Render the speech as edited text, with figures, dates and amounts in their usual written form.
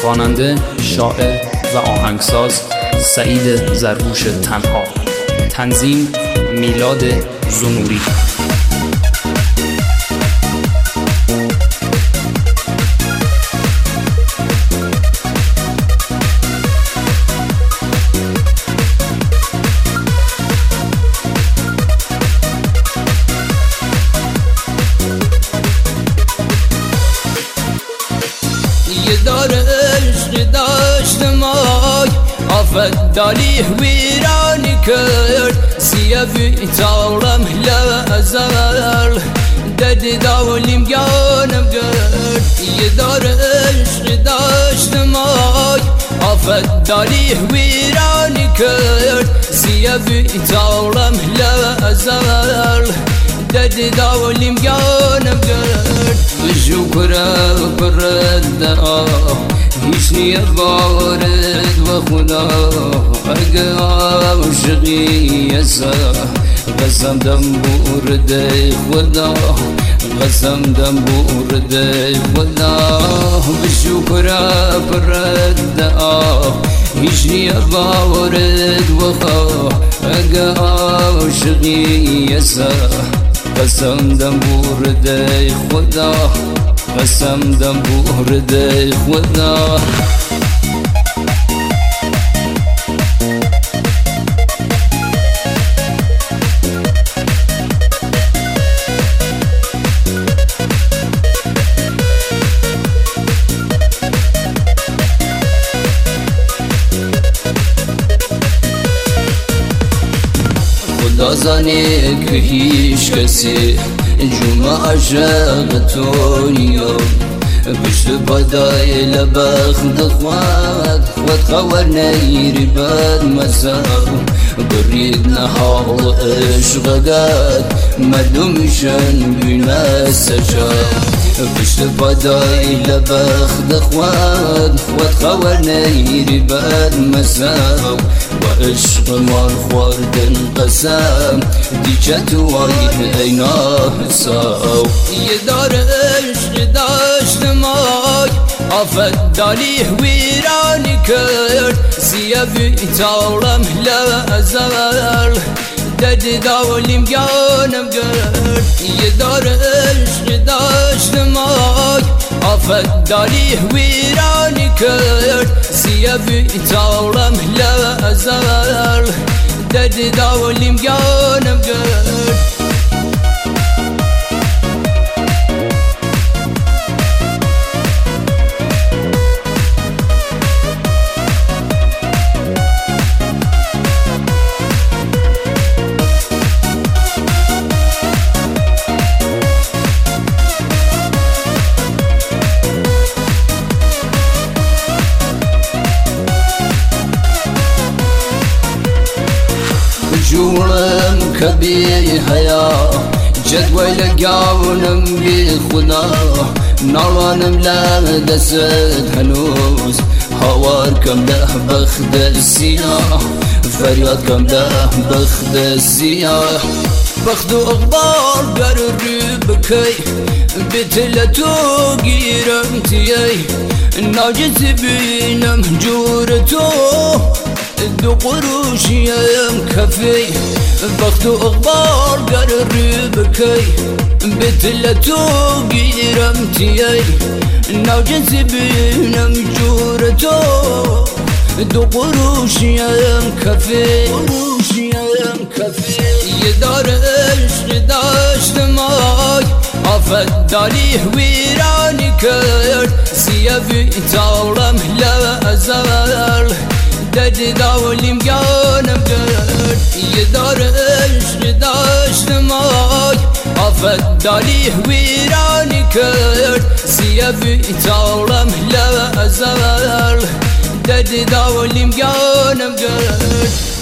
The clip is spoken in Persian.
خواننده، شاعر و آهنگساز سعید زروش تنها. تنظیم میلاد زنوری. یه داره عشق داشتم آفت دالی ویرانی کرد سیفی تاورم لازال دد داولیم گانم کرد یه داره عشق داشتم آفت دالی ویرانی کرد سیفی تاورم لازال دد داولیم گانم کرد بشکره برد هیچ نیه بارد و خدا اگه عاشقی یسا قسم دم بورده خدا قسم دم بورده خدا بشکره برد هیچ نیه بارد و خدا اگه عاشقی یسا قسم دم بورده خدا قسم دم بورده خدا خدا زانه که هیچ کسی جمعه عشق تو نیام پشت بدای لبخت خواد خور نیری بد مساو برید نحال عشق داد مدومشن بینا سجا پشت بدای لبخت خواد خور نیری بد مساو و عشق مار خوردن قسم دیچه تو آیه اینا حساو یه داره عشق داشتم آفت دالی ویرانی کرد سیفی تاورم لازال دد داولیم گانم کرد یه داره عشق داشتم آفت دالی ویرانی کرد سیفی تاورم لازال دد داولیم گانم کرد جورم کبی حیا جدول گاونم بی خدا نالانم لدست هنوز هوار کم ده بخت سیاه فریاد کم ده بخت سیاه بخت و اخبار گر رو بکی بتلتو گیرم تیی ناجز بینم جورتو دو قروشیم کفی بخت و اخبار گر رو بکی بتلتو گیرم تیی ناجز بینم جورتو دو قروشیم کفی یه داره عشق داشتم آفت دالی ویرانی کرد سیفی تاورم لازال دد داولیم گانم کرد یه داره عشق داشتم آفت دالی ویرانی کرد سیفی تاورم لازال دد داولیم گانم کرد